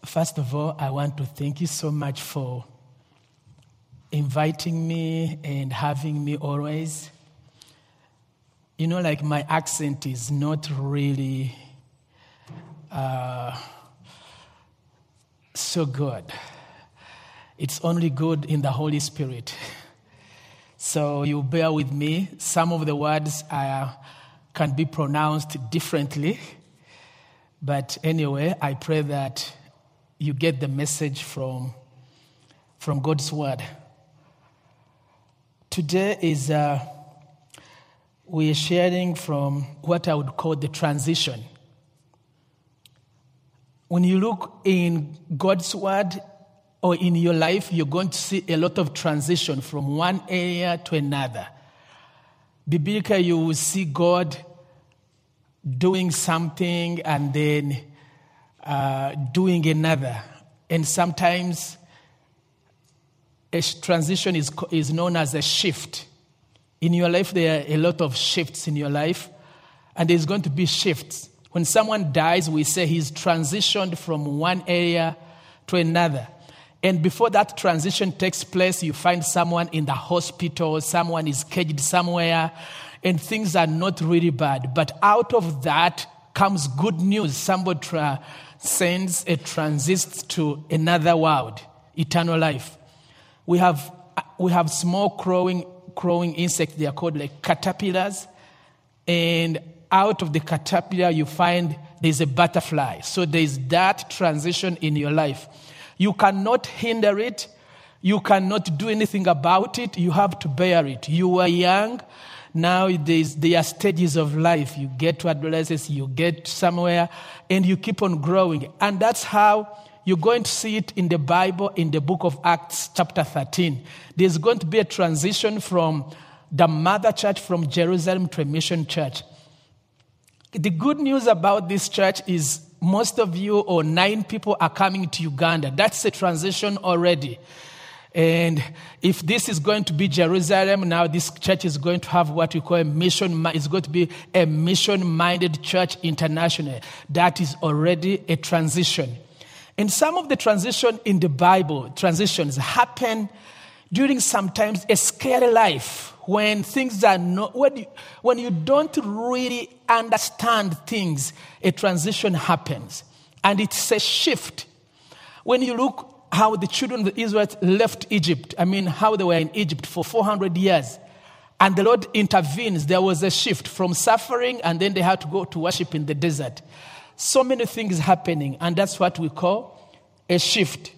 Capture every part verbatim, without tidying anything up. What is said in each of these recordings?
First of all, I want to thank you so much for inviting me and having me always. You know, like my accent is not really uh, so good. It's only good in the Holy Spirit. So you bear with me. Some of the words uh, can be pronounced differently. But anyway, I pray that you get the message from, from God's word. Today is, uh, we are sharing from what I would call the transition. When you look in God's word or in your life, you're going to see a lot of transition from one area to another. Biblically, you will see God doing something and then uh, doing another. And sometimes a transition is, is known as a shift. In your life, there are a lot of shifts in your life, and there's going to be shifts. When someone dies, we say he's transitioned from one area to another. And before that transition takes place, you find someone in the hospital, someone is caged somewhere, and things are not really bad. But out of that comes good news. Somebody transcends and transits to another world, eternal life. We have we have small crawling crawling insects. They are called like caterpillars. And out of the caterpillar, you find there's a butterfly. So there's that transition in your life. You cannot hinder it. You cannot do anything about it. You have to bear it. You are young. Now there's, there are stages of life. You get to adolescence, you get somewhere, and you keep on growing. And that's how you're going to see it in the Bible, in the book of Acts, chapter thirteen. There's going to be a transition from the mother church from Jerusalem to a mission church. The good news about this church is most of you, or nine people, are coming to Uganda. That's a transition already. And if this is going to be Jerusalem, now this church is going to have what we call a mission. It's going to be a mission-minded church international. That is already a transition. And some of the transition in the Bible, transitions happen during sometimes a scary life, when things are not, when you, when you don't really understand things, a transition happens. And it's a shift. When you look how the children of Israel left Egypt, I mean, how they were in Egypt for four hundred years, and the Lord intervenes, there was a shift from suffering, and then they had to go to worship in the desert. So many things happening, and that's what we call a shift.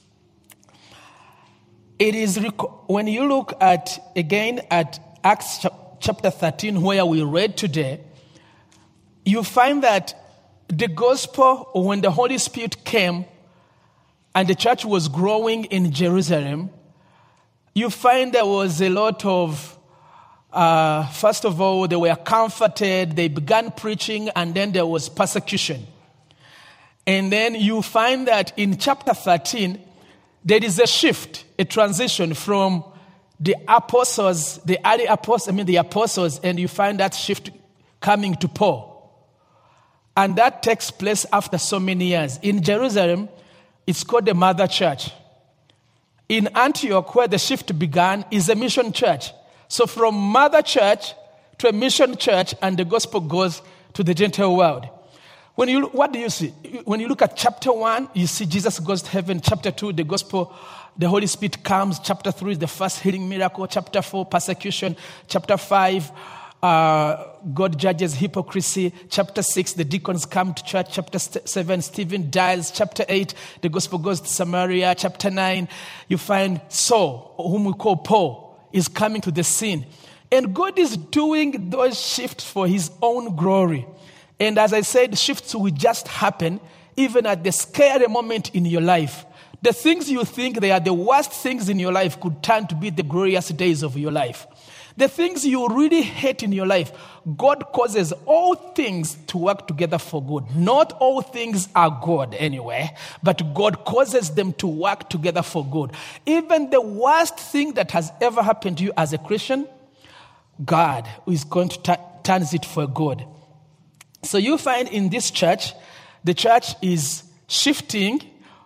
It is, when you look at, again, at Acts chapter thirteen, where we read today, you find that the gospel, when the Holy Spirit came and the church was growing in Jerusalem, you find there was a lot of, uh, first of all, they were comforted, they began preaching, and then there was persecution. And then you find that in chapter thirteen, there is a shift, a transition from the apostles, the early apostles, I mean the apostles, and you find that shift coming to Paul. And that takes place after so many years. In Jerusalem, it's called the Mother Church. In Antioch, where the shift began, is a mission church. So from Mother Church to a mission church, and the gospel goes to the Gentile world. When you, what do you see? When you look at chapter one, you see Jesus goes to heaven. Chapter two, the gospel, the Holy Spirit comes. Chapter three is the first healing miracle. Chapter four, persecution. Chapter five, uh, God judges hypocrisy. Chapter six, the deacons come to church. Chapter seven, Stephen dies. Chapter eight, the gospel goes to Samaria. Chapter nine, you find Saul, whom we call Paul, is coming to the scene. And God is doing those shifts for his own glory. And as I said, shifts will just happen even at the scary moment in your life. The things you think they are the worst things in your life could turn to be the glorious days of your life. The things you really hate in your life, God causes all things to work together for good. Not all things are good anyway, but God causes them to work together for good. Even the worst thing that has ever happened to you as a Christian, God is going to t- turn it for good. So you find in this church, the church is shifting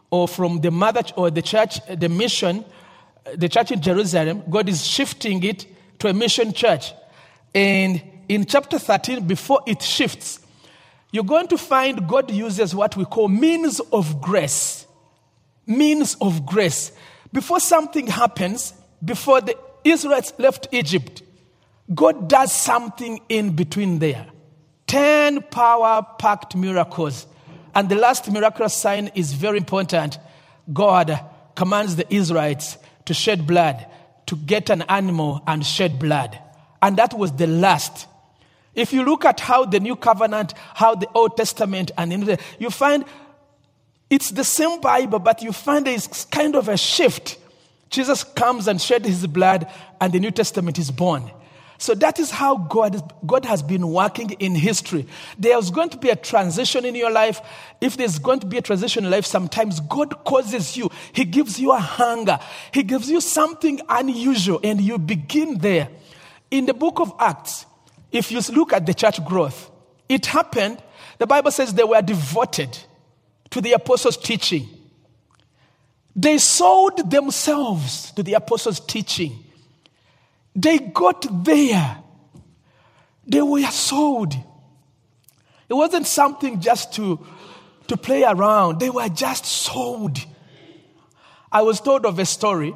or from the mother or the church, the mission, the church in Jerusalem, God is shifting it to a mission church. And in chapter thirteen, before it shifts, you're going to find God uses what we call means of grace. Means of grace. Before something happens, before the Israelites left Egypt, God does something in between there. Ten power-packed miracles. And the last miraculous sign is very important. God commands the Israelites to shed blood, to get an animal and shed blood. And that was the last. If you look at how the New Covenant, how the Old Testament, and in the, you find it's the same Bible, but you find there's kind of a shift. Jesus comes and shed his blood, and the New Testament is born. So that is how God, God has been working in history. There's going to be a transition in your life. If there's going to be a transition in life, sometimes God causes you. He gives you a hunger. He gives you something unusual, and you begin there. In the book of Acts, if you look at the church growth, it happened, the Bible says they were devoted to the apostles' teaching. They sold themselves to the apostles' teaching. They got there. They were sold. It wasn't something just to, to play around. They were just sold. I was told of a story.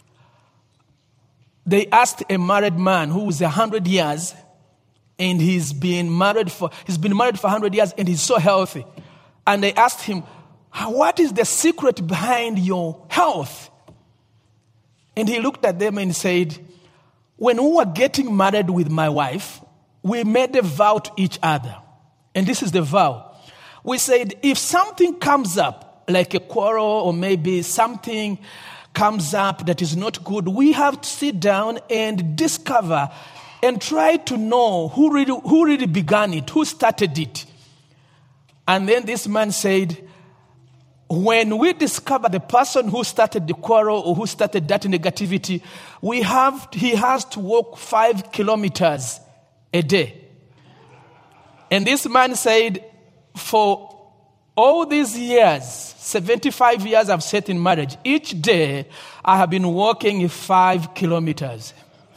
They asked a married man who was one hundred years, and he's been married for he's been married for one hundred years, and he's so healthy. And they asked him, what is the secret behind your health? And he looked at them and said, when we were getting married with my wife, we made a vow to each other. And this is the vow. We said, if something comes up, like a quarrel or maybe something comes up that is not good, we have to sit down and discover and try to know who really, who really began it, who started it. And then this man said, when we discover the person who started the quarrel or who started that negativity, we have he has to walk five kilometers a day. And this man said, for all these years, seventy-five years I've sat in marriage, each day I have been walking five kilometers.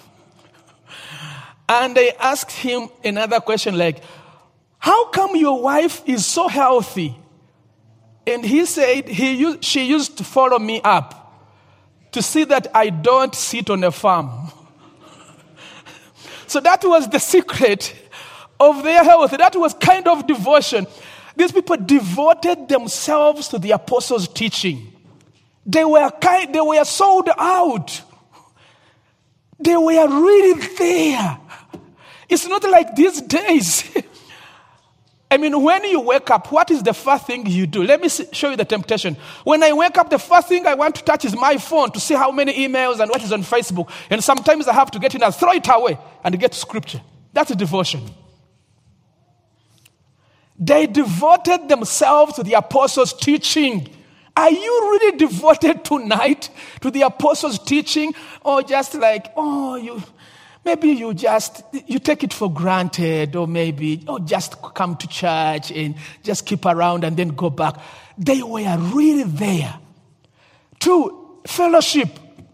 And they asked him another question like, how come your wife is so healthy? And he said he used, she used to follow me up to see that I don't sit on a farm. So that was the secret of their health. That was kind of devotion. These people devoted themselves to the apostles' teaching. They were kind, they were sold out. They were really there. It's not like these days. I mean, when you wake up, what is the first thing you do? Let me see, show you the temptation. When I wake up, the first thing I want to touch is my phone to see how many emails and what is on Facebook. And sometimes I have to get in and throw it away and get to scripture. That's a devotion. They devoted themselves to the apostles' teaching. Are you really devoted tonight to the apostles' teaching? Or just like, oh, you... Maybe you just, you take it for granted, or maybe, oh, just come to church and just keep around and then go back. They were really there. Two, fellowship.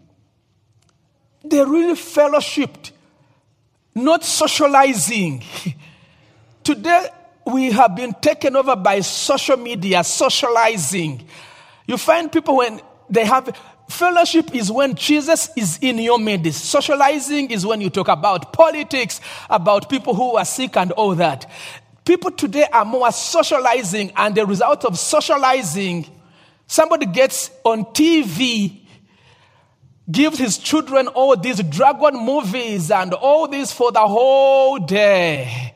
They really fellowshipped, not socializing. Today, we have been taken over by social media, socializing. You find people when they have... Fellowship is when Jesus is in your midst. Socializing is when you talk about politics, about people who are sick and all that. People today are more socializing, and the result of socializing, somebody gets on T V, gives his children all these dragon movies and all this for the whole day.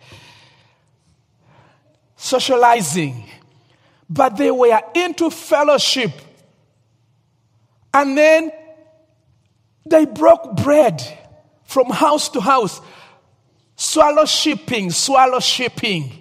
Socializing. But they were into fellowship. And then they broke bread from house to house. Swallow shipping, swallow shipping.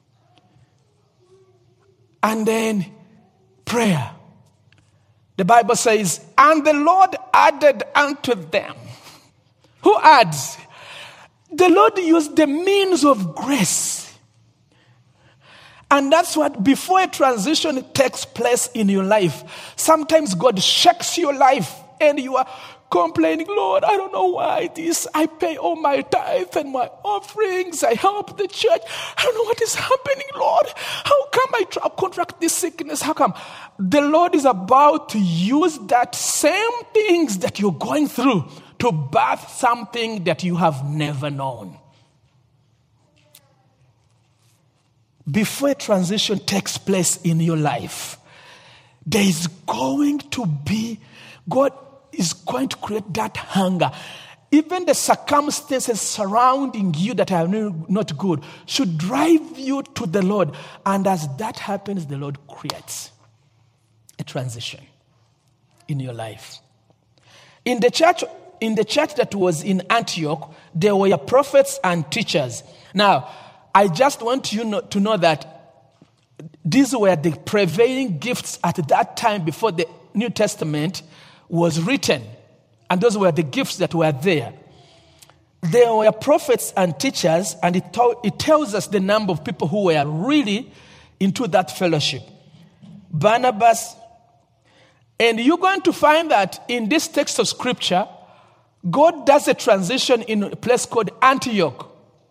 And then prayer. The Bible says, and the Lord added unto them. Who adds? The Lord used the means of grace. And that's what, before a transition takes place in your life, sometimes God shakes your life and you are complaining, Lord, I don't know why this. I pay all my tithe and my offerings. I help the church. I don't know what is happening, Lord. How come I tra- contract this sickness? How come? The Lord is about to use that same things that you're going through to birth something that you have never known. Before a transition takes place in your life, there is going to be, God is going to create that hunger. Even the circumstances surrounding you that are not good should drive you to the Lord. And as that happens, the Lord creates a transition in your life. In the church, in the church that was in Antioch, there were prophets and teachers. Now, I just want you to know that these were the prevailing gifts at that time before the New Testament was written. And those were the gifts that were there. There were prophets and teachers, and it, to- it tells us the number of people who were really into that fellowship. Barnabas. And you're going to find that in this text of scripture, God does a transition in a place called Antioch.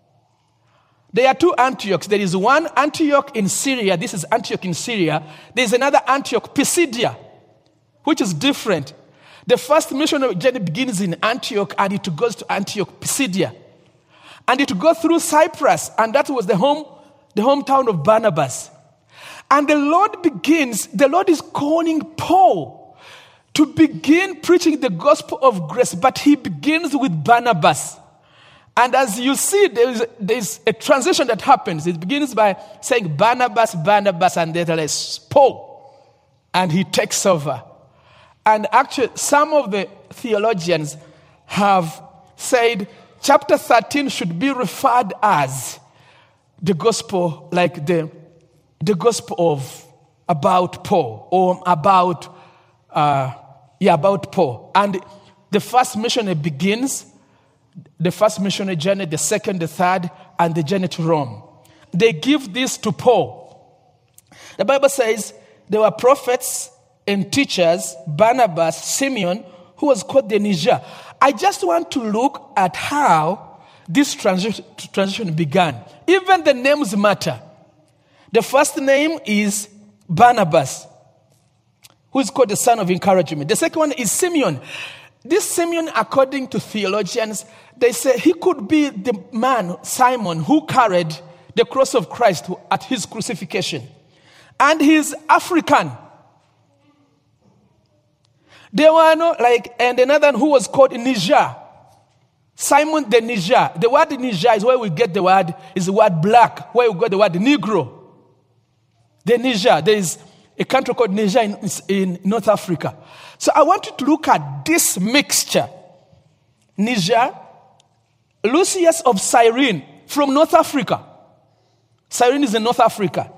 There are two Antiochs. There is one Antioch in Syria. This is Antioch in Syria. There is another Antioch, Pisidia, which is different. The first missionary journey begins in Antioch, and it goes to Antioch, Pisidia. And it goes through Cyprus, and that was the home, the hometown of Barnabas. And the Lord begins, the Lord is calling Paul to begin preaching the gospel of grace, but he begins with Barnabas. And as you see, there is, there is a transition that happens. It begins by saying Barnabas, Barnabas, and then there is Paul. And he takes over. And actually, some of the theologians have said chapter thirteen should be referred as the gospel, like the, the gospel of about Paul, or about, uh, yeah, about Paul. And the first missionary begins, the first missionary journey, the second, the third, and the journey to Rome. They give this to Paul. The Bible says there were prophets and teachers, Barnabas, Simeon, who was called the Niger. I just want to look at how this transition, transition began. Even the names matter. The first name is Barnabas, who is called the son of encouragement. The second one is Simeon. This Simeon, according to theologians, they say he could be the man, Simon, who carried the cross of Christ at his crucifixion. And he's African. There were no, like, and another who was called Niger. Simon the Niger. The word Niger is where we get the word, is the word black, where we got the word Negro. The Niger. There is a country called Niger in, in North Africa. So I want you to look at this mixture. Niger, Lucius of Cyrene from North Africa. Cyrene is in North Africa.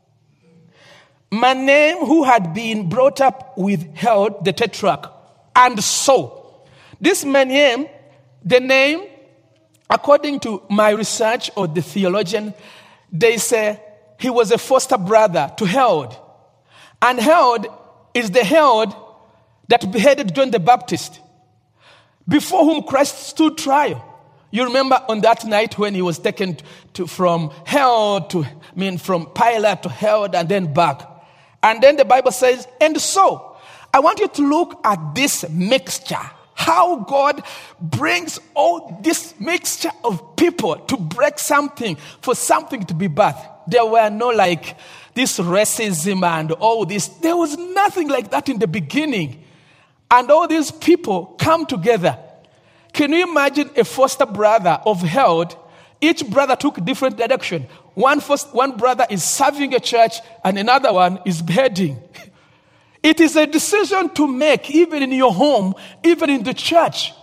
Manaen, who had been brought up with Herod the Tetrarch, and so. This Manaen, the name, according to my research or the theologian, they say he was a foster brother to Herod. And Herod is the Herod that beheaded John the Baptist, before whom Christ stood trial. You remember on that night when he was taken to, from Herod to, I mean, from Pilate to Herod and then back. And then the Bible says, and so, I want you to look at this mixture. How God brings all this mixture of people to break something, for something to be birthed. There were no like this racism and all this. There was nothing like that in the beginning. And all these people come together. Can you imagine a foster brother of Herod? Each brother took a different direction. One, first, one brother is serving a church and another one is beheading. It is a decision to make, even in your home, even in the church.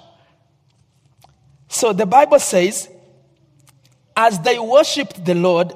So the Bible says, as they worshipped the Lord,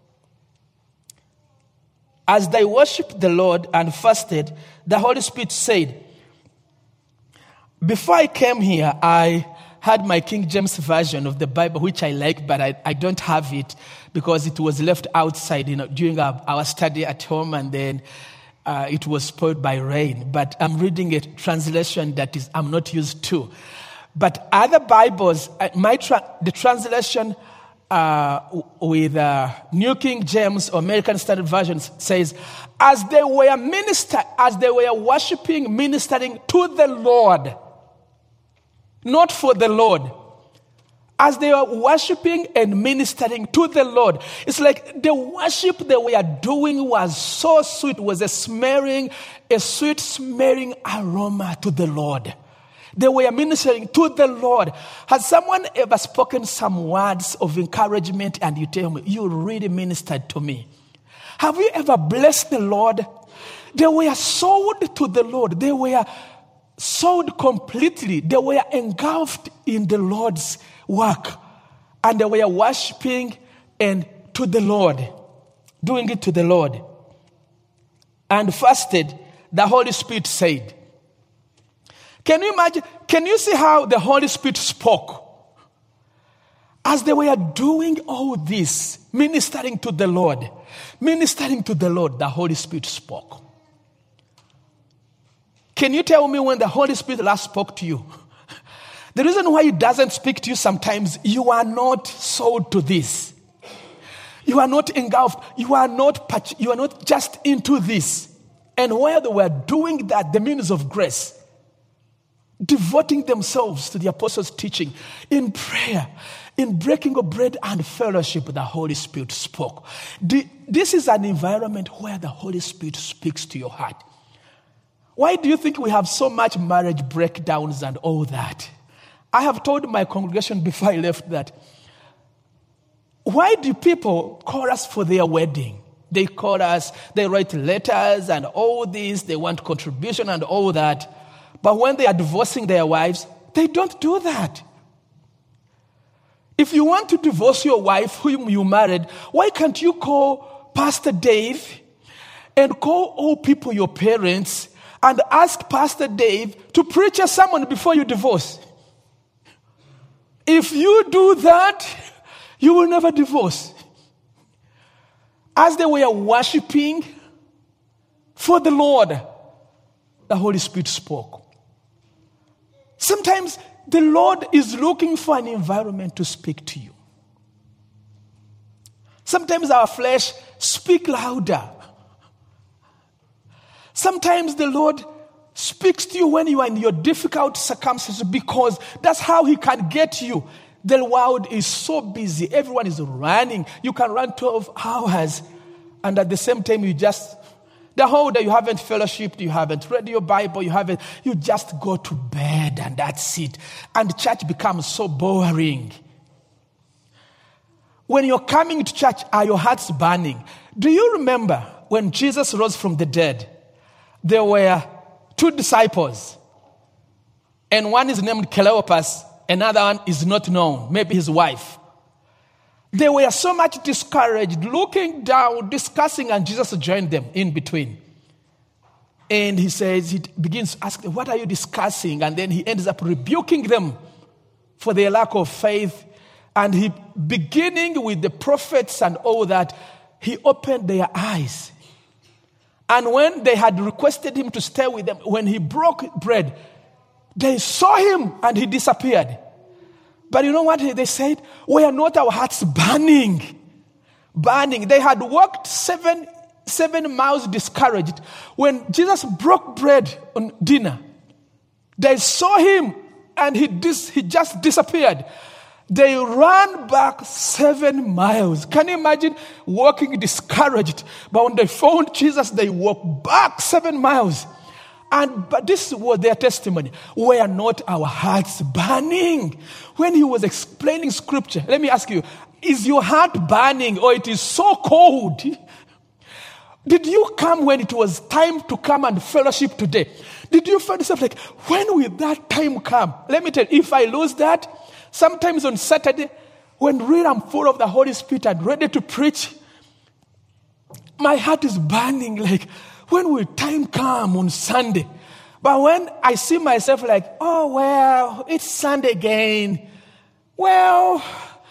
as they worshipped the Lord and fasted, the Holy Spirit said, before I came here, I had my King James version of the Bible, which I like, but I, I don't have it because it was left outside, you know, during our, our study at home, and then uh, it was spoiled by rain. But I'm reading a translation that is I'm not used to. But other Bibles, uh, my tra- the translation uh, with uh, New King James or American Standard Version says, as they were minister, as they were worshiping, ministering to the Lord, not for the Lord. As they were worshiping and ministering to the Lord. It's like the worship they were doing was so sweet, was a smelling, a sweet smelling aroma to the Lord. They were ministering to the Lord. Has someone ever spoken some words of encouragement and you tell me, you really ministered to me? Have you ever blessed the Lord? They were sold to the Lord. They were sold completely. They were engulfed in the Lord's work. And they were worshiping and to the Lord, doing it to the Lord. And fasted, the Holy Spirit said. Can you imagine? Can you see how the Holy Spirit spoke? As they were doing all this, ministering to the Lord, ministering to the Lord, the Holy Spirit spoke. Can you tell me when the Holy Spirit last spoke to you? The reason why He doesn't speak to you sometimes, you are not sold to this. You are not engulfed. You are not, you are not just into this. And while they were doing that, the means of grace, devoting themselves to the apostles' teaching, in prayer, in breaking of bread and fellowship, the Holy Spirit spoke. This is an environment where the Holy Spirit speaks to your heart. Why do you think we have so much marriage breakdowns and all that? I have told my congregation before I left that, why do people call us for their wedding? They call us, they write letters and all this, they want contribution and all that. But when they are divorcing their wives, they don't do that. If you want to divorce your wife whom you married, why can't you call Pastor Dave and call all people, your parents, and ask Pastor Dave to preach a sermon before you divorce? If you do that, you will never divorce. As they were worshiping for the Lord, the Holy Spirit spoke. Sometimes the Lord is looking for an environment to speak to you. Sometimes our flesh speaks louder. Sometimes the Lord speaks to you when you are in your difficult circumstances because that's how He can get you. The world is so busy. Everyone is running. You can run twelve hours and at the same time you just, the whole day you haven't fellowshiped, you haven't read your Bible, you haven't, you just go to bed and that's it. And church becomes so boring. When you're coming to church, are your hearts burning? Do you remember when Jesus rose from the dead? There were two disciples. And one is named Cleopas, another one is not known, maybe his wife. They were so much discouraged, looking down, discussing, and Jesus joined them in between. And he says, he begins to ask them, what are you discussing? And then he ends up rebuking them for their lack of faith. And he, beginning with the prophets and all that, he opened their eyes. And when they had requested him to stay with them, when he broke bread, they saw him and he disappeared. But you know what they said? Were not our hearts burning? Burning. They had walked seven, seven miles discouraged. When Jesus broke bread on dinner, they saw him and he, dis, he just disappeared. They ran back seven miles. Can you imagine walking discouraged? But when they found Jesus, they walked back seven miles. And but this was their testimony. Were not our hearts burning? When he was explaining scripture, let me ask you, is your heart burning or it is so cold? Did you come when it was time to come and fellowship today? Did you find yourself like, when will that time come? Let me tell you, if I lose that, sometimes on Saturday, when really I'm full of the Holy Spirit and ready to preach, my heart is burning like, when will time come on Sunday? But when I see myself like, oh, well, it's Sunday again. Well,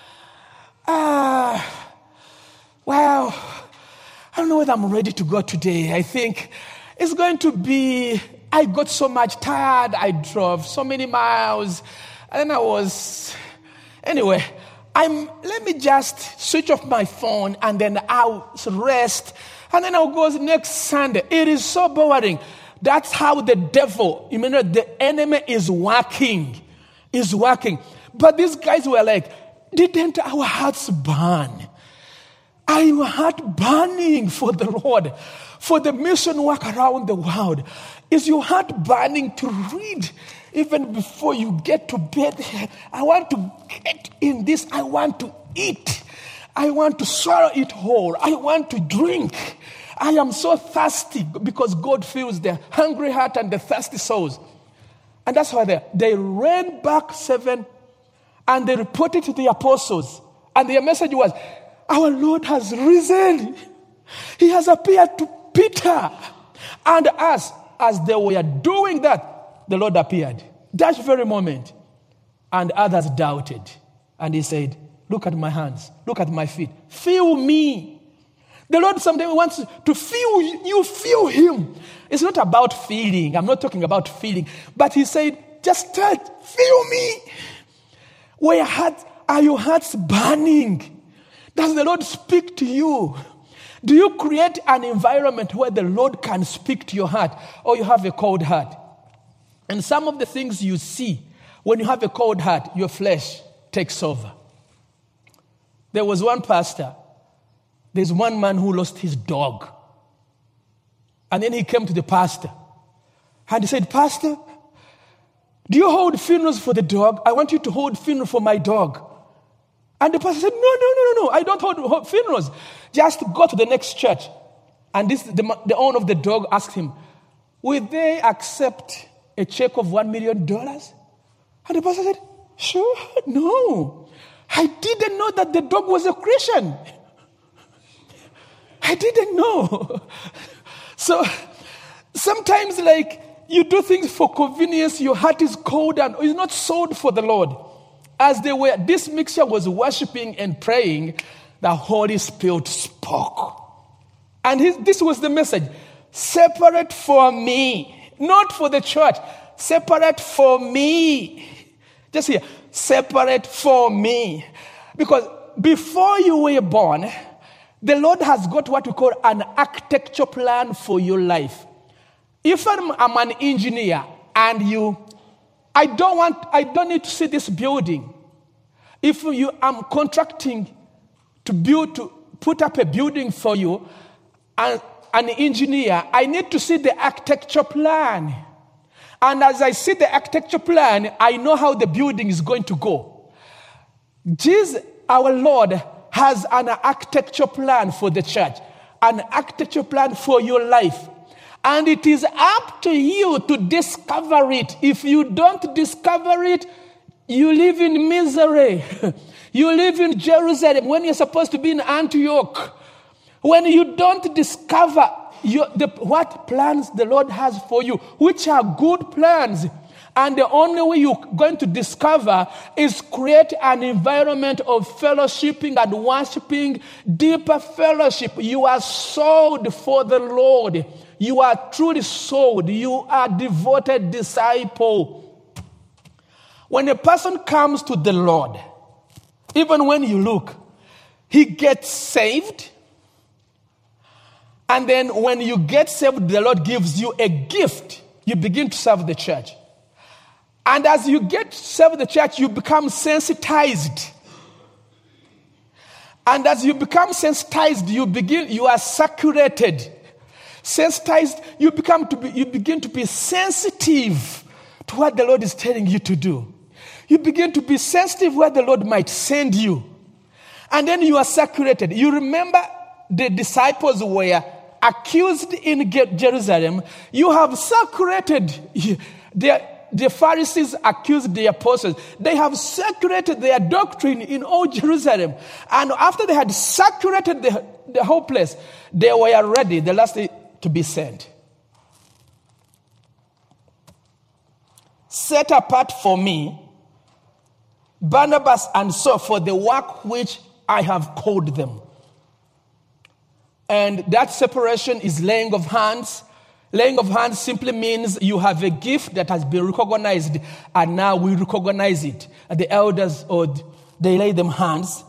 uh, well, I don't know whether I'm ready to go today. I think it's going to be, I got so much tired. I drove so many miles. And then I was, anyway, I'm, let me just switch off my phone and then I'll rest. And then I'll go next Sunday. It is so boring. That's how the devil, you mean, the enemy is working, is working. But these guys were like, didn't our hearts burn? Are your heart burning for the Lord, for the mission work around the world? Is your heart burning to read even before you get to bed? I want to get in this. I want to eat. I want to swallow it whole. I want to drink. I am so thirsty because God fills the hungry heart and the thirsty souls. And that's why they, they ran back seven and they reported to the apostles. And their message was, our Lord has risen. He has appeared to Peter and us. As they were doing that, the Lord appeared. That very moment. And others doubted. And he said, look at my hands. Look at my feet. Feel me. The Lord sometimes wants to feel you, feel him. It's not about feeling. I'm not talking about feeling. But he said, just start, feel me. Where heart, are your hearts burning? Does the Lord speak to you? Do you create an environment where the Lord can speak to your heart, or you have a cold heart? And some of the things you see when you have a cold heart, your flesh takes over. There was one pastor. There's one man who lost his dog. And then he came to the pastor. And he said, Pastor, do you hold funerals for the dog? I want you to hold funeral for my dog. And the pastor said, no, no, no, no, no. I don't hold funerals. Just go to the next church. And this, the, the owner of the dog asked him, will they accept a check of one million dollars? And the pastor said, sure, no. I didn't know that the dog was a Christian. I didn't know. So sometimes, like, you do things for convenience, your heart is cold and it's not sold for the Lord. As they were, this mixture was worshiping and praying, the Holy Spirit spoke. And his, this was the message. Separate for me, not for the church. Separate for me. Just here, separate for me. Because before you were born, the Lord has got what we call an architecture plan for your life. If I'm, I'm an engineer and you, I don't want, I don't need to see this building. If you, I'm contracting to build, to put up a building for you, and an engineer, I need to see the architecture plan. And as I see the architecture plan, I know how the building is going to go. Jesus, our Lord, has an architecture plan for the church, an architecture plan for your life. And it is up to you to discover it. If you don't discover it, you live in misery. You live in Jerusalem when you're supposed to be in Antioch. When you don't discover your, the, what plans the Lord has for you, which are good plans, and the only way you're going to discover is create an environment of fellowshipping and worshiping, deeper fellowship. You are sold for the Lord. You are truly sold. You are a devoted disciple. When a person comes to the Lord, even when you look, he gets saved. And then when you get saved, the Lord gives you a gift. You begin to serve the church. And as you get to serve the church, you become sensitized. And as you become sensitized, you begin, you are saturated. Sensitized, you become to be, you begin to be sensitive to what the Lord is telling you to do. You begin to be sensitive where the Lord might send you. And then you are saturated. You remember the disciples were accused in Jerusalem. You have saturated their The Pharisees accused the apostles. They have saturated their doctrine in all Jerusalem. And after they had saturated the, the whole place, they were ready, the last day, to be sent. set apart for me Barnabas and Saul for the work which I have called them. And that separation is laying of hands. Laying of hands simply means you have a gift that has been recognized, and now we recognize it. And the elders, or they lay them hands,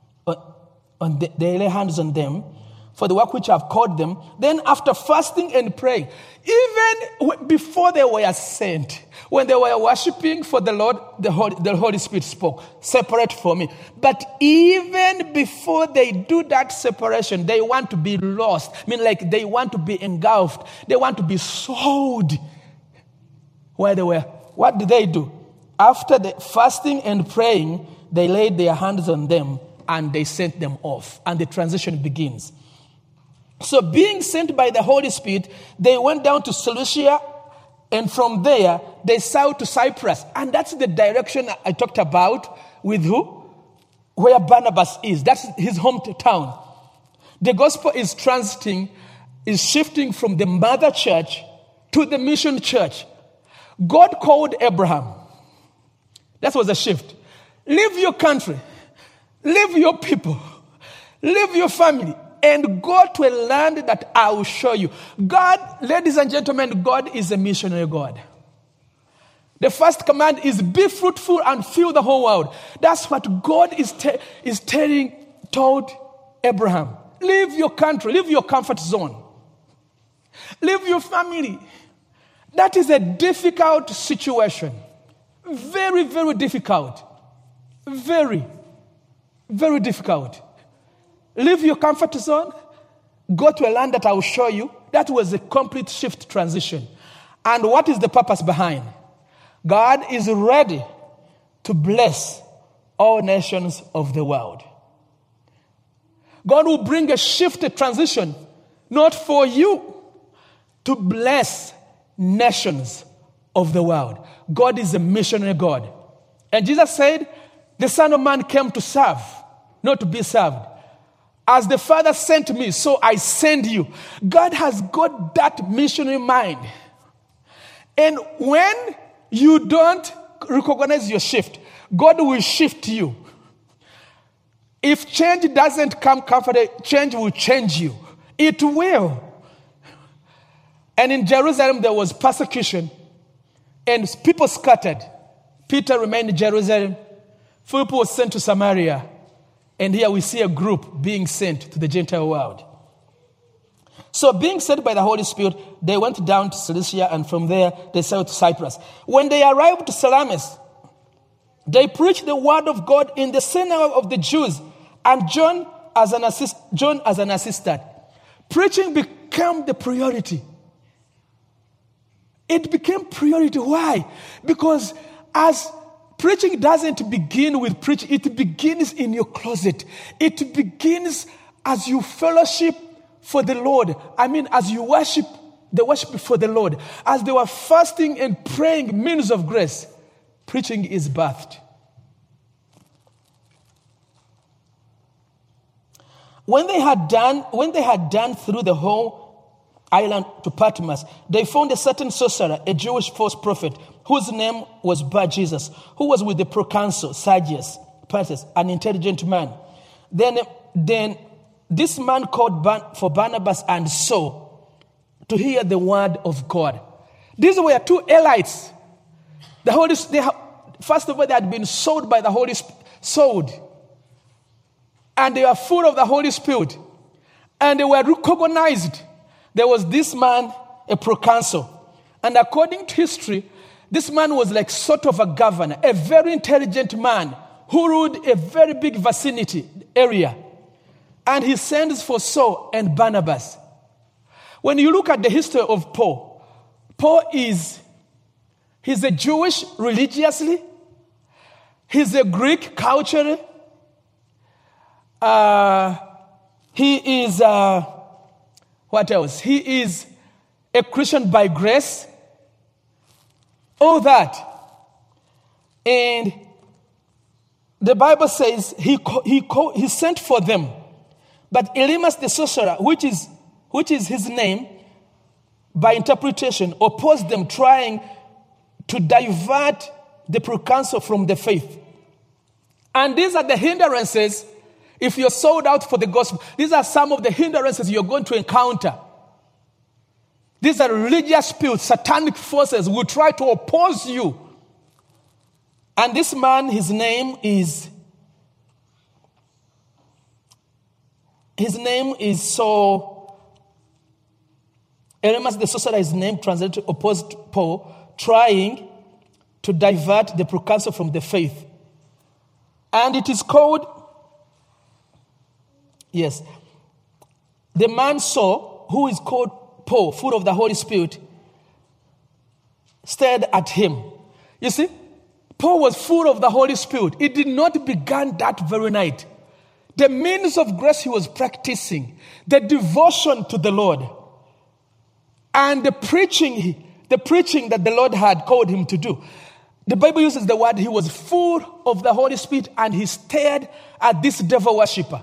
on the, they lay hands on them for the work which I have called them. Then after fasting and praying, even before they were sent, when they were worshiping for the Lord, the Holy, the Holy Spirit spoke, separate for me. But even before they do that separation, they want to be lost. I mean, like they want to be engulfed. They want to be sold where they were. What did they do? After the fasting and praying, they laid their hands on them and they sent them off. And the transition begins. So being sent by the Holy Spirit, they went down to Seleucia, and from there, they sailed to Cyprus. And that's the direction I talked about with who? Where Barnabas is. That's his hometown. The gospel is transiting, is shifting from the mother church to the mission church. God called Abraham. That was a shift. Leave your country. Leave your people. Leave your family. And go to a land that I will show you. God, ladies and gentlemen, God is a missionary God. The first command is be fruitful and fill the whole world. That's what God is, te- is telling, told Abraham. Leave your country, leave your comfort zone. Leave your family. That is a difficult situation. Very, very difficult. Very, very difficult. Leave your comfort zone, go to a land that I will show you. That was a complete shift transition. And what is the purpose behind? God is ready to bless all nations of the world. God will bring a shifted transition, not for you, to bless nations of the world. God is a missionary God. And Jesus said, the Son of Man came to serve, not to be served. As the Father sent me, so I send you. God has got that missionary mind. And when you don't recognize your shift, God will shift you. If change doesn't come comfortably, change will change you. It will. And in Jerusalem, there was persecution. And people scattered. Peter remained in Jerusalem. Philip was sent to Samaria. And here we see a group being sent to the Gentile world. So being sent by the Holy Spirit, they went down to Cilicia, and from there they sailed to Cyprus. When they arrived to Salamis, they preached the word of God in the synagogue of the Jews, and John as an assist, John as an assistant. Preaching became the priority. It became priority. Why? Because as preaching doesn't begin with preaching. It begins in your closet. It begins as you fellowship for the Lord. I mean, as you worship, the worship for the Lord. As they were fasting and praying means of grace, preaching is birthed. When they had done, when they had done through the whole island to Patmos, they found a certain sorcerer, a Jewish false prophet, whose name was Bar-Jesus, who was with the proconsul Sergius Paulus, an intelligent man. Then, then this man called Bar- for Barnabas and Saul to hear the word of God. These were two elites. The Holy, they ha- first of all, they had been sold by the Holy Spirit, sold, and they were full of the Holy Spirit, and they were recognized. There was this man, a proconsul, and according to history, this man was like sort of a governor, a very intelligent man who ruled a very big vicinity area. And he sends for Saul and Barnabas. When you look at the history of Paul, Paul is, he's a Jewish religiously, he's a Greek culturally, uh, he is, uh, what else? He is a Christian by grace. All that. And the Bible says he he he sent for them. But Elymas the sorcerer, which is which is his name, by interpretation, opposed them, trying to divert the proconsul from the faith. And these are the hindrances if you're sold out for the gospel. These are some of the hindrances you're going to encounter. These are religious spirits, satanic forces will try to oppose you. And this man, his name is, his name is so, Elymas the sorcerer, his name translated to opposed Paul, trying to divert the proconsul from the faith. And it is called, yes, the man Saul, who is called Paul, full of the Holy Spirit, stared at him. You see, Paul was full of the Holy Spirit. It did not begin that very night. The means of grace he was practicing, the devotion to the Lord, and the preaching, the preaching that the Lord had called him to do. The Bible uses the word he was full of the Holy Spirit, and he stared at this devil worshiper.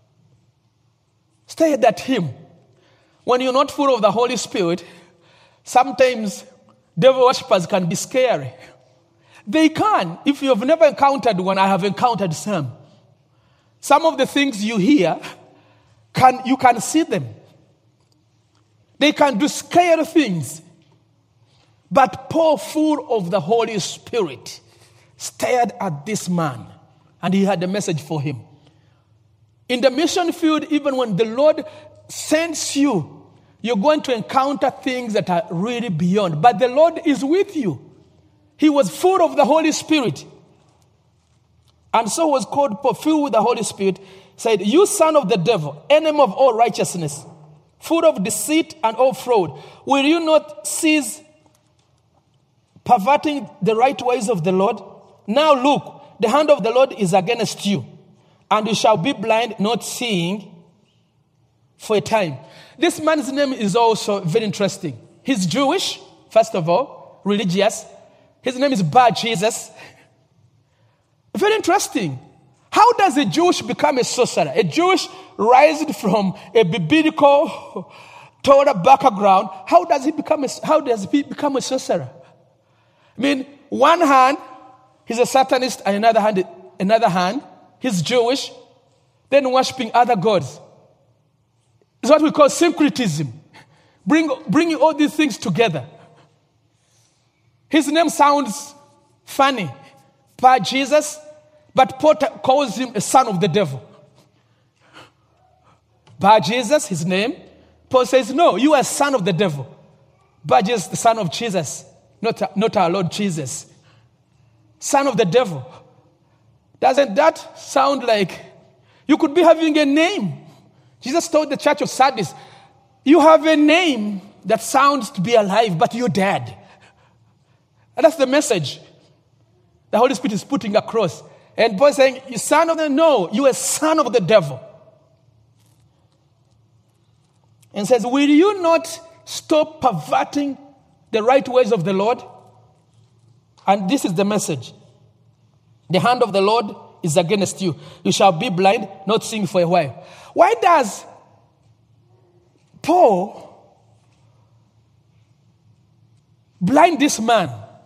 Stared at him. When you're not full of the Holy Spirit, sometimes devil worshippers can be scary. They can. If you have never encountered one, I have encountered some. Some of the things you hear, can you can see them. They can do scary things. But Paul, full of the Holy Spirit, stared at this man, and he had a message for him. In the mission field, even when the Lord sends you, you're going to encounter things that are really beyond. But the Lord is with you. He was full of the Holy Spirit. And so was called Paul, filled with the Holy Spirit, said, "You son of the devil, enemy of all righteousness, full of deceit and all fraud, will you not cease perverting the right ways of the Lord? Now look, the hand of the Lord is against you, and you shall be blind, not seeing for a time." This man's name is also very interesting. He's Jewish, first of all, religious. His name is Bar Jesus. Very interesting. How does a Jewish become a sorcerer? A Jewish raised from a biblical Torah background. How does he become a, how does he become a sorcerer? I mean, one hand, he's a Satanist, and another hand, another hand, he's Jewish, then worshiping other gods. It's what we call syncretism. Bring, bringing all these things together. His name sounds funny, Bar Jesus, but Paul calls him a son of the devil. Bar Jesus, his name. Paul says, no, you are a son of the devil. Bar Jesus, the son of Jesus, not, not our Lord Jesus. Son of the devil. Doesn't that sound like you could be having a name? Jesus told the church of Sardis, you have a name that sounds to be alive, but you're dead. And that's the message the Holy Spirit is putting across. And Paul is saying, you son of the, no, you are a son of the devil. And says, will you not stop perverting the right ways of the Lord? And this is the message. The hand of the Lord is against you. You shall be blind, not seeing for a while. Why does Paul blind this man?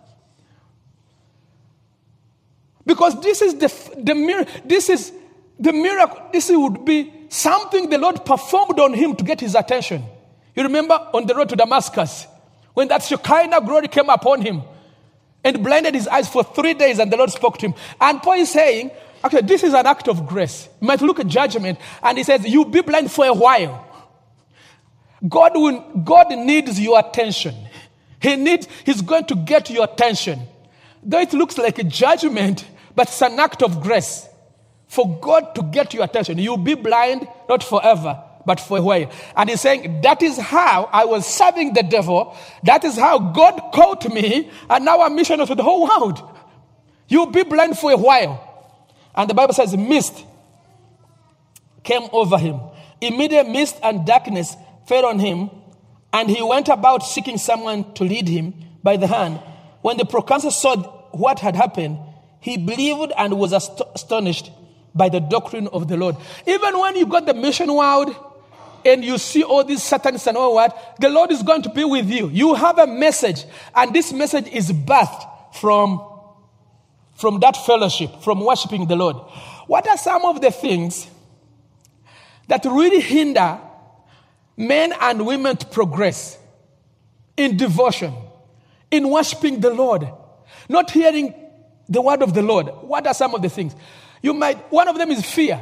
Because this is the the miracle. This is the miracle. This would be something the Lord performed on him to get his attention. You remember on the road to Damascus, when that Shekinah glory came upon him and blinded his eyes for three days, and the Lord spoke to him. And Paul is saying, okay, this is an act of grace. You might look at judgment, and he says, you'll be blind for a while. God will, God needs your attention. He needs, he's going to get your attention. Though it looks like a judgment, but it's an act of grace for God to get your attention. You'll be blind, not forever, but for a while. And he's saying, that is how I was serving the devil. That is how God called me, and now I'm missionary to the whole world. You'll be blind for a while. And the Bible says, mist came over him. Immediate mist and darkness fell on him, and he went about seeking someone to lead him by the hand. When the proconsul saw what had happened, he believed and was ast- astonished by the doctrine of the Lord. Even when you got the mission world and you see all these Satanists and all what, the Lord is going to be with you. You have a message, and this message is birthed from, from that fellowship, from worshiping the Lord. What are some of the things that really hinder men and women to progress in devotion, in worshiping the Lord, not hearing the word of the Lord? What are some of the things? You might, one of them is fear.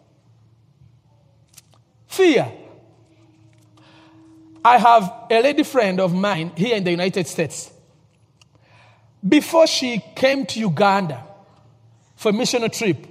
Fear. I have a lady friend of mine here in the United States. Before she came to Uganda for a missionary trip,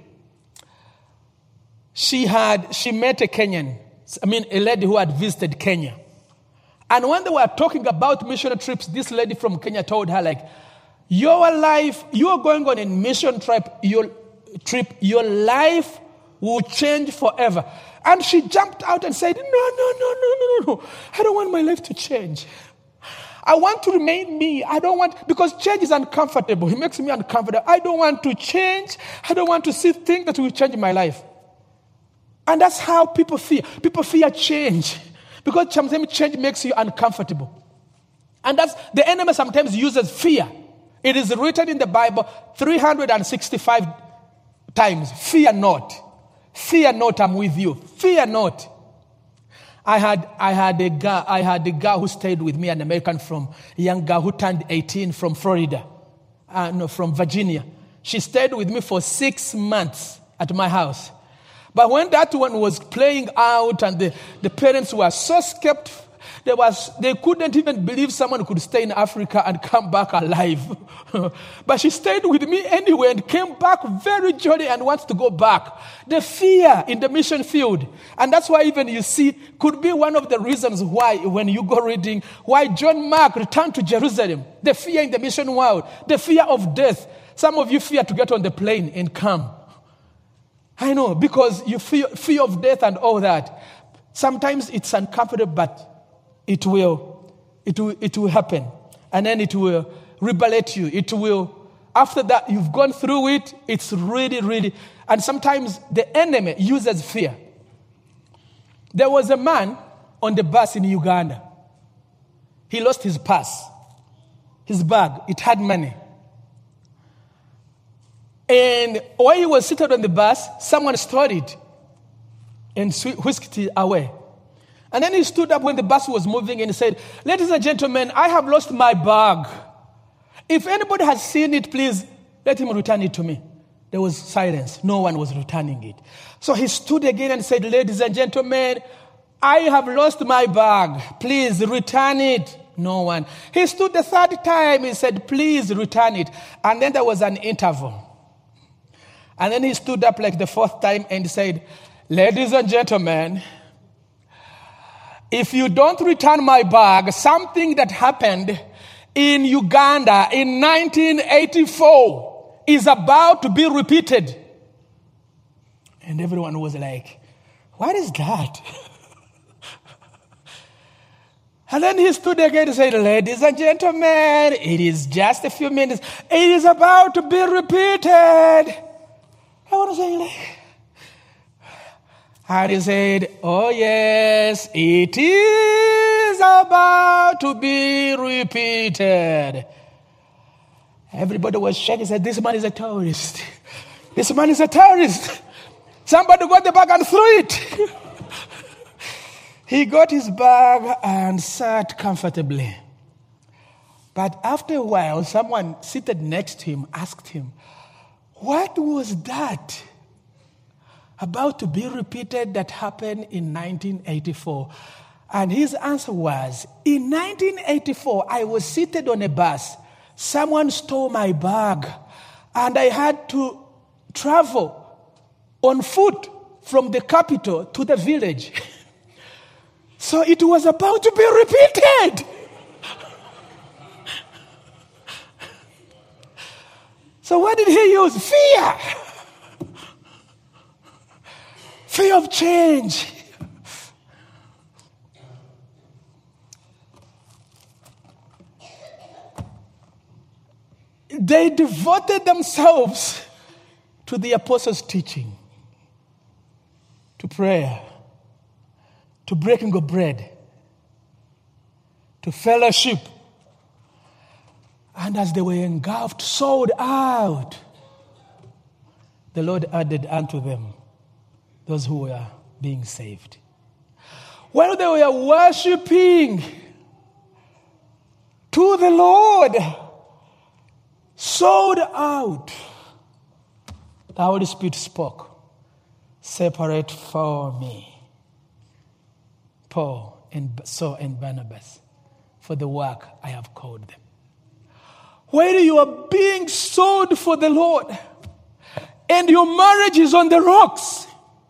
she had, she met a Kenyan, I mean a lady who had visited Kenya. And when they were talking about missionary trips, this lady from Kenya told her, like, your life, you're going on a mission trip, your trip, your life will change forever. And she jumped out and said, no, no, no, no, no, no. I don't want my life to change. I want to remain me. I don't want, because change is uncomfortable. It makes me uncomfortable. I don't want to change. I don't want to see things that will change my life. And that's how people fear. People fear change. Because sometimes change makes you uncomfortable. And that's, the enemy sometimes uses fear. It is written in the Bible three hundred sixty-five times. Fear not. Fear not, I'm with you. Fear not. I had I had a girl I had a girl who stayed with me, an American from a young girl who turned eighteen from Florida, uh, no, from Virginia. She stayed with me for six months at my house. But when that one was playing out and the, the parents were so scared, they, was, they couldn't even believe someone could stay in Africa and come back alive. But she stayed with me anyway and came back very jolly and wants to go back. The fear in the mission field. And that's why even you see, could be one of the reasons why when you go reading, why John Mark returned to Jerusalem. The fear in the mission world. The fear of death. Some of you fear to get on the plane and come. I know, because you fear, fear of death and all that. Sometimes it's uncomfortable, but it will, it will, it will happen. And then it will rebellate you. It will, after that, you've gone through it, it's really, really, and sometimes the enemy uses fear. There was a man on the bus in Uganda. He lost his purse, his bag. It had money. And while he was seated on the bus, someone stole it and whisked it away. And then he stood up when the bus was moving and he said, ladies and gentlemen, I have lost my bag. If anybody has seen it, please let him return it to me. There was silence. No one was returning it. So he stood again and said, ladies and gentlemen, I have lost my bag. Please return it. No one. He stood the third time. He said, please return it. And then there was an interval. And then he stood up like the fourth time and said, ladies and gentlemen, if you don't return my bag, something that happened in Uganda in nineteen eighty-four is about to be repeated. And everyone was like, what is that? And then he stood again and said, ladies and gentlemen, it is just a few minutes. It is about to be repeated. I want to say, like, and he said, oh yes, it is about to be repeated. Everybody was shaking, said, this man is a terrorist. This man is a terrorist. Somebody got the bag and threw it. He got his bag and sat comfortably. But after a while, someone seated next to him asked him, what was that about to be repeated that happened in nineteen eighty-four? And his answer was, in nineteen eighty-four, I was seated on a bus. Someone stole my bag, and I had to travel on foot from the capital to the village. So it was about to be repeated. So what did he use? Fear. Fear of change. They devoted themselves to the apostles' teaching, to prayer, to breaking of bread, to fellowship. And as they were engulfed, sold out, the Lord added unto them those who were being saved. While they were worshiping to the Lord, sold out, the Holy Spirit spoke, separate for me Paul and Saul and Barnabas for the work I have called them. While you are being sold for the Lord and your marriage is on the rocks,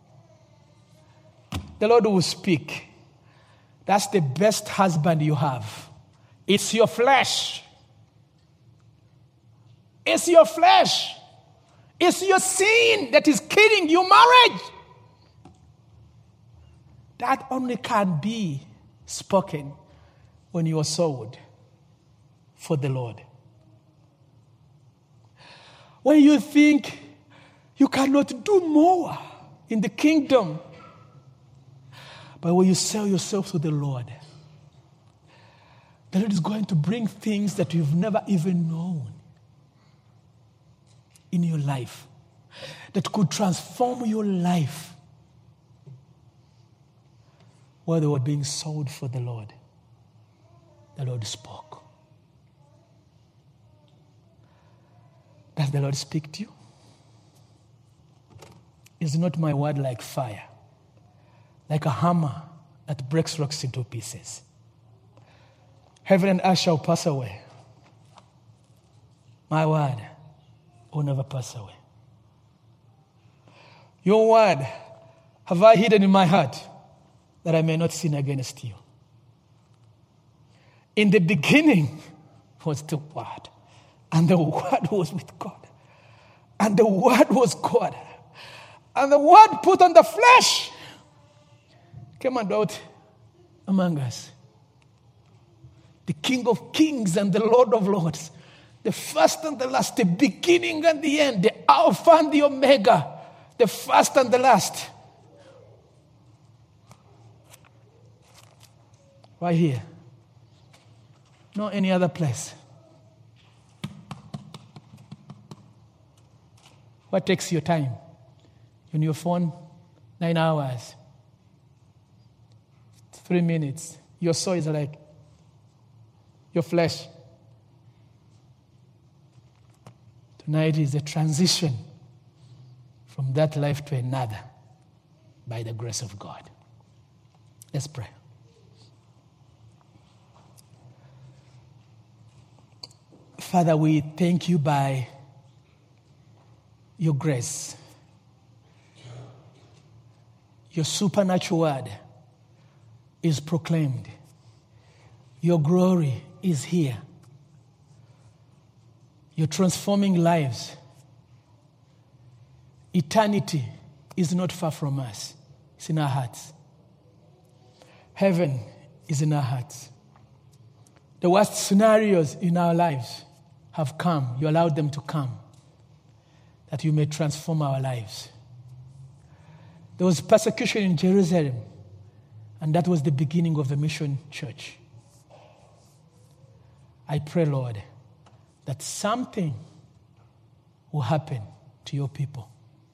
the Lord will speak. That's the best husband you have. It's your flesh. It's your flesh. It's your sin that is killing your marriage. That only can be spoken when you are sold for the Lord. When you think you cannot do more in the kingdom, but when you sell yourself to the Lord, the Lord is going to bring things that you've never even known in your life that could transform your life while they were being sold for the Lord. The Lord spoke. Does the Lord speak to you? Is not my word like fire, like a hammer that breaks rocks into pieces? Heaven and earth shall pass away. My word will never pass away. Your word have I hidden in my heart that I may not sin against you. In the beginning was the Word, and the Word was with God, and the Word was God, and the Word put on the flesh, came and dwelt among us. The King of Kings and the Lord of Lords, the first and the last, the beginning and the end, the Alpha and the Omega, the first and the last. Right here. Not any other place. What takes your time? On your phone, nine hours. Three minutes. Your soul is like your flesh. Tonight is a transition from that life to another by the grace of God. Let's pray. Father, we thank you by your grace. Your supernatural word is proclaimed. Your glory is here. You're transforming lives. Eternity is not far from us. It's in our hearts. Heaven is in our hearts. The worst scenarios in our lives have come. You allowed them to come, that you may transform our lives. There was persecution in Jerusalem, and that was the beginning of the mission church. I pray, Lord, that something will happen to your people.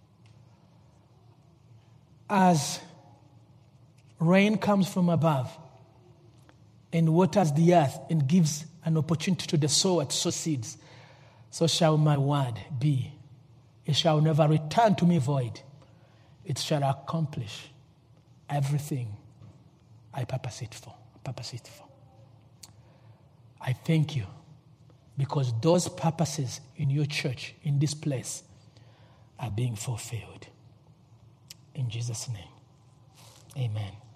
As rain comes from above and waters the earth and gives an opportunity to the sower to sow seeds, so shall my word be. It shall never return to me void. It shall accomplish everything I purpose it for. Purpose it for. I thank you because those purposes in your church, in this place, are being fulfilled. In Jesus' name, amen.